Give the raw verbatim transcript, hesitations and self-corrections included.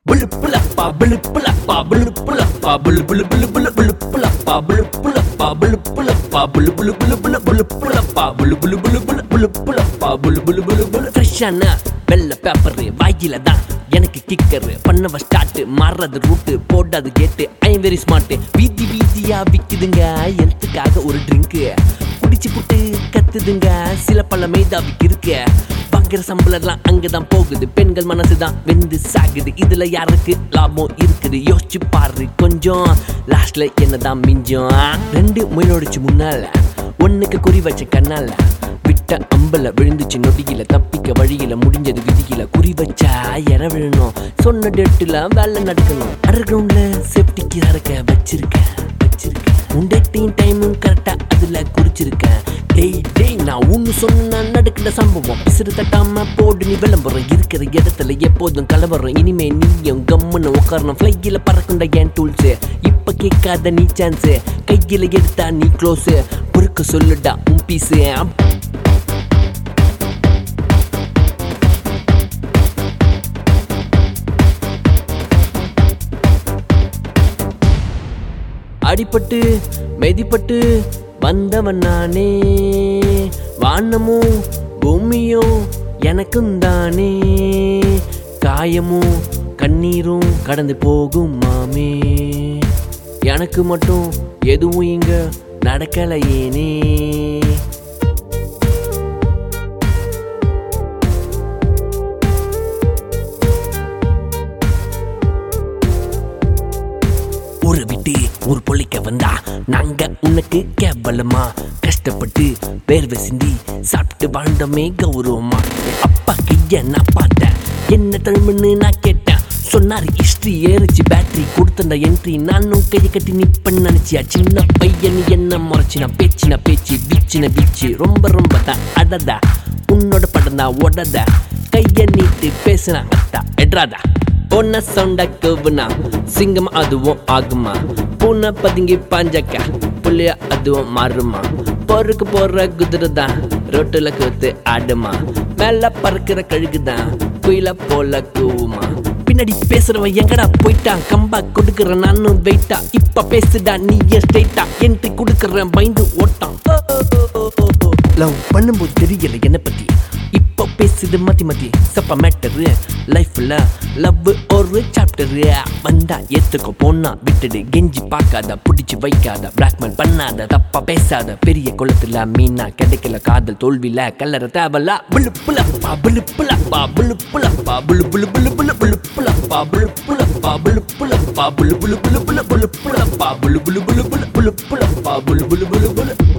Bulu pula pa bulu pula pa bulu pula pa bulu bulu bulu bulu bulu pula pa bulu pula pa bulu pula pa bulu bulu bulu bulu bulu pula pa bulu bulu bulu bulu bulu pula pa bulu bulu bulu bulu ஃப்ரெஷ்ஷான வெள்ளை paper வாயில தான் எனக்கு கிக்கர் பண்ணவ start மாறுறது route போடாது கேட்டு ஐ வெரி ஸ்மார்ட் வீதி வீதியா விக்குதுங்க எல்த்துக்காக ஒரு ட்ரிங்க் குடிச்சு புட்டு கத்துதுங்க சில பல மேதாவிக்கு இருக்கு வாங்குற சம்பளம்லாம் அங்கதான் போகுது பெண்கள் மனசுதான் வெந்து சாகுது இதுல யாருக்கு லாபம் இருக்குது யோசிச்சு பாரு கொஞ்சம் லாஸ்ட்ல என்னதான் மிஞ்சம் ரெண்டு முயலோடிச்சு முன்னால ஒண்ணுக்கு குறி வச்ச கண்ணால விட்ட அம்பல விழுந்துச்சு நொடியில தப்பிக்க வழியில முடிஞ்சது விதியில குறி வச்சா எற விழணும் சொன்ன டேட்டுல வேலை நடக்கணும் அண்டர் கிரவுண்ட்ல சேஃப்டிக்கு இறக்க வச்சிருக்கேன் வச்சிருக்கேன் உன் டேட்டிங் டைமும் கரெக்டா அதுல குறிச்சிருக்கேன் டேய் டேய் நான் ஒன்னு சொன்ன நடக்கிற சம்பவம் பிசுறு தட்டாம போடு நீ விளம்பரம் இருக்கிற இடத்துல எப்போதும் கலவரம் இனிமே நீயும் கம்முன்னு உட்காரணும் ஃபிளையில பறக்குண்ட என் டூல்ஸ் இப்ப கேட்காத நீ சான்ஸ் கையில எடுத்தா நீ க்ளோஸ் பொறுக்க சொல்லுடா உன் பீஸ் அடிபட்டு மெதிப்பட்டு வந்தவன் நானே வானமும் பூமியும் எனக்கும் தானே காயமும் கண்ணீரும் கடந்து போகும் மாமே எனக்கு மட்டும் எதுவும் இங்க நடக்கலையேனே ஊரை விட்டு ஊர் பொழிக்க வந்தா நாங்க உனக்கு கேவலமா கஷ்டப்பட்டு வேர்வை சிந்தி சாப்பிட்டு வாழ்ந்தோமே கௌரவமா அப்பா கைய நான் பார்த்தேன் என்ன தமிழ்னு நான் கேட்டேன் சொன்னாரு ஹிஸ்டரி ஏறிச்சு பேட்டரி கொடுத்தண்ட என்ட்ரி நானும் கையை கட்டி நிப்பன்னு நினைச்சியா சின்ன பையன் என்ன முறைச்சினா பேச்சினா பேச்சு வீச்சின வீச்சு ரொம்ப ரொம்ப தான் அடதா உன்னோட படம் தான் உடதா கைய நீட்டு பேசுனா அத்தா எட்ராதா பொண்ண சவுண்டா கவுனா சிங்கம் அதுவும் ஆகுமா பூனை பதுங்கி பாஞ்சக்கா புள்ளியா அதுவும் மாறுமா பொறுக்கு போற குதிரை தான் ரோட்டுல கூத்து ஆடுமா மேல பறக்கிற கழுகுதான் குயில போல கூவுமா பின்னாடி பேசுறவன் எங்கடா போயிட்டான் கம்பா கொடுக்குற நானும் வெயிட்டா இப்ப பேசுடா நீ ஸ்ட்ரைட்டா என்ட்ரி கொடுக்குறேன் பயந்து ஓட்டான் லவ் பண்ணும்போது தெரியல என்ன பத்தி இப்போ பேசுது மத்தி மத்தி சப்பா மேட்டரு லைஃப்ல லவ் ஒரு சாப்டரு வந்தா ஏத்துக்கோ போனா விட்டுடு கெஞ்சி பார்க்காத பிடிச்சி வைக்காத பிளாக்மெயில் பண்ணாத தப்பா பேசாத பெரிய குளத்துல மீனா கிடைக்கல காதல் தோல்வில கல்லற தேவலா புளு புலப்பா புளு புலப்பா புளு புலப்பா புளு புளு புளு புளு புளு புலப்பா புளு புலப்பா புளு புலப்பா புளு புளு புளு புளு புளு புலப்பா புளு புளு புளு புளு புளு புலப்பா புளு புளு புளு புளு